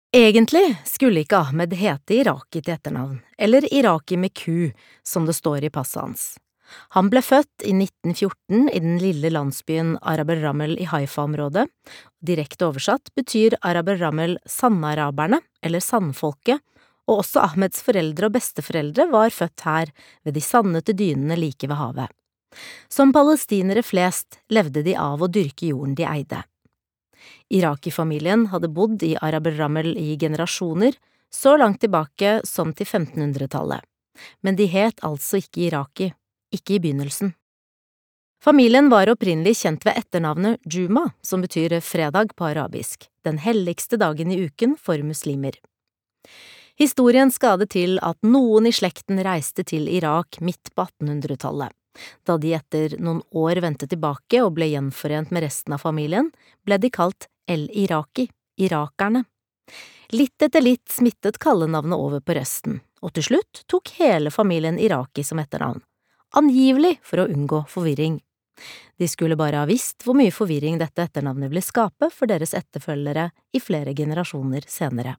Egentlig skulle ikke Ahmed hete Iraki til etternavn, eller Iraki med Q, som det står i passet hans. Han ble født i 1914 i den lille landsbyen Arab el-Ramel i Haifa-området. Direkte oversatt betyr Arab el-Ramel sandaraberne, eller sandfolket, og også Ahmeds foreldre og besteforeldre var født her, ved de sandete dynene like ved havet. Som palestinere flest levde de av å dyrke jorden de eide. Iraki-familien hadde bodd i Arab el-Ramel i generasjoner, så langt tilbake som til 1500-tallet. Men de het altså ikke Iraki, ikke i begynnelsen. Familien var opprinnelig kjent ved etternavnet Juma, som betyr fredag på arabisk, den helligste dagen i uken for muslimer. Historien skal det til at noen i slekten reiste til Irak midt på 1800-tallet. Da de etter noen år vendte tilbake og ble gjenforent med resten av familien, ble de kalt El-Iraki, irakerne. Litt etter litt smittet kallenavnet over på resten, og til slutt tok hele familien Iraki som etternavn, angivelig for å unngå forvirring. De skulle bare ha visst hvor mye forvirring dette etternavnet ville skape for deres etterfølgere i flere generasjoner senere.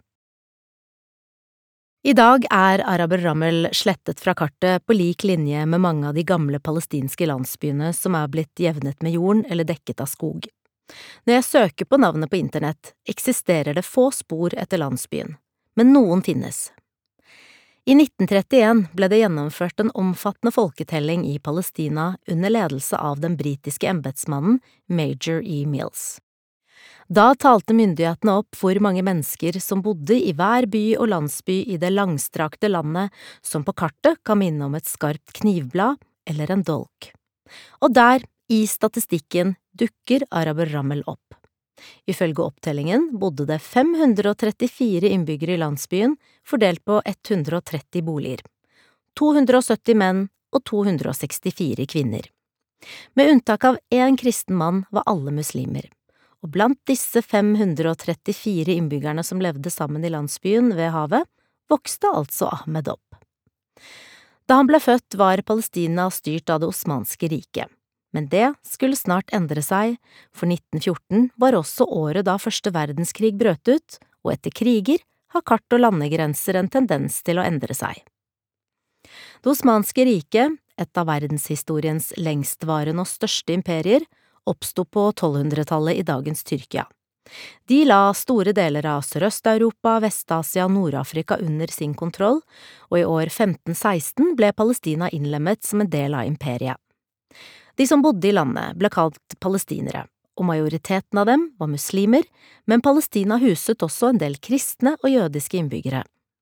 I dag er Arab el-Ramel slettet fra kartet på lik linje med mange av de gamle palestinske landsbyene som er blitt jevnet med jorden eller dekket av skog. Når jeg søker på navnet på internett, eksisterer det få spor etter landsbyen, men noen finnes. I 1931 ble det gjennomført en omfattende folketelling i Palestina under ledelse av den britiske embetsmannen Major E. Mills. Da talte myndighetene opp hvor mange mennesker som bodde i hver by og landsby i det langstrakte landet som på kartet kan minne om et skarpt knivblad eller en dolk. Og der, i statistikken, dukker Arab el-Ramel opp. Ifølge opptellingen bodde det 534 innbyggere i landsbyen, fordelt på 130 boliger. 270 menn og 264 kvinner. Med unntak av én kristen mann var alle muslimer. Og blant disse 534 innbyggerne som levde sammen i landsbyen ved havet, vokste altså Ahmed opp. Da han ble født var Palestina styrt av det osmanske riket. Men det skulle snart endre seg, for 1914 var også året da første verdenskrig brøt ut, og etter kriger har kart- og landegrenser en tendens til å endre seg. Det osmanske riket, et av verdenshistoriens lengstvarende og største imperier, oppsto på 1200-tallet i dagens Tyrkia. De la store deler av Sørøst-Europa, Vest-Asia og Nord-Afrika under sin kontroll, og i år 1516 ble Palestina innlemmet som en del av imperiet. De som bodde i landet ble kalt palestinere, og majoriteten av dem var muslimer, men Palestina huset også en del kristne og jødiske innbyggere.